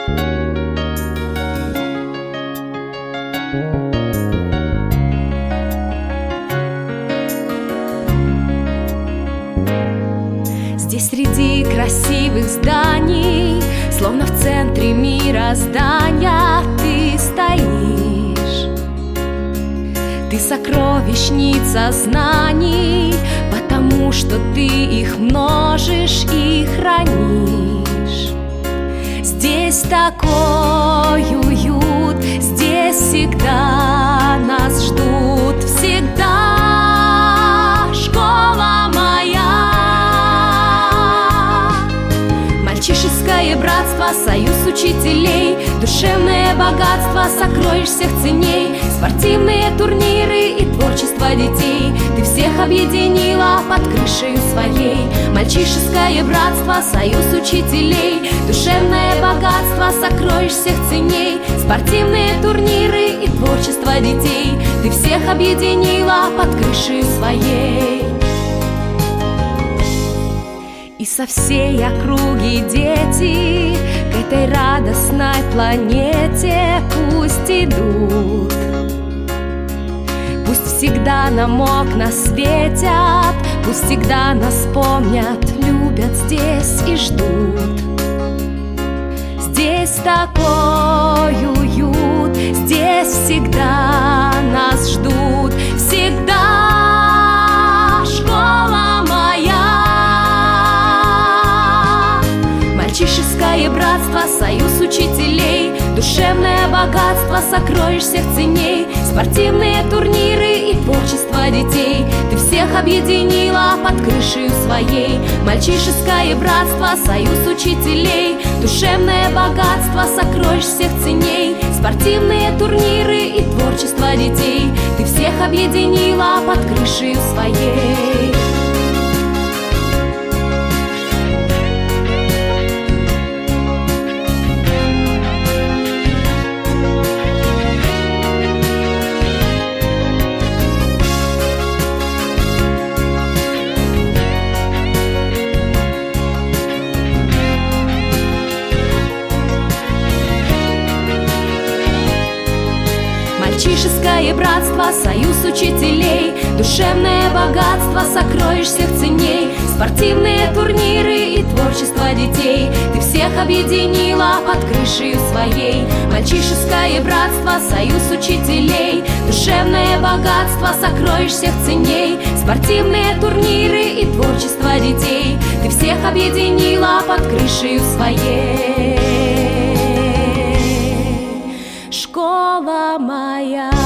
Здесь среди красивых зданий, словно в центре мироздания, ты стоишь. Ты сокровищница знаний, потому что ты их множишь и хранишь. Здесь такой уют, здесь всегда нас ждут, всегда школа моя. Мальчишеское братство, союз учителей, душевное богатство, сокровищ всех ценей, спортивные турниры и творчество детей. Ты всех объединила под крышей своей. Мальчишеское братство, союз учителей, душевное богатство, сокровищ всех ценей, спортивные турниры и творчество детей. Ты всех объединила под крышей своей. И со всей округи дети к этой радостной планете пусть идут. Пусть всегда нам окна светят, пусть всегда нас помнят, любят здесь и ждут. Здесь такой уют, здесь всегда нас ждут, всегда школа моя. Мальчишеское братство, союз учителей, душевное богатство, сокровищ всех ценей, спортивные турниры и творчество детей. Ты всех объединила под крышей своей. Мальчишеское братство, союз учителей, душевное богатство, сокровищ всех ценей, спортивные турниры и творчество детей. Ты всех объединила под крышей своей. Мальчишеское братство, союз учителей, душевное богатство, сокровищ всех ценей, спортивные турниры и творчество детей. Ты всех объединила под крышей своей. Мальчишеское братство, союз учителей, душевное богатство, сокровищ всех ценей, спортивные турниры и творчество детей. Ты всех объединила под крышей своей. Школа моя.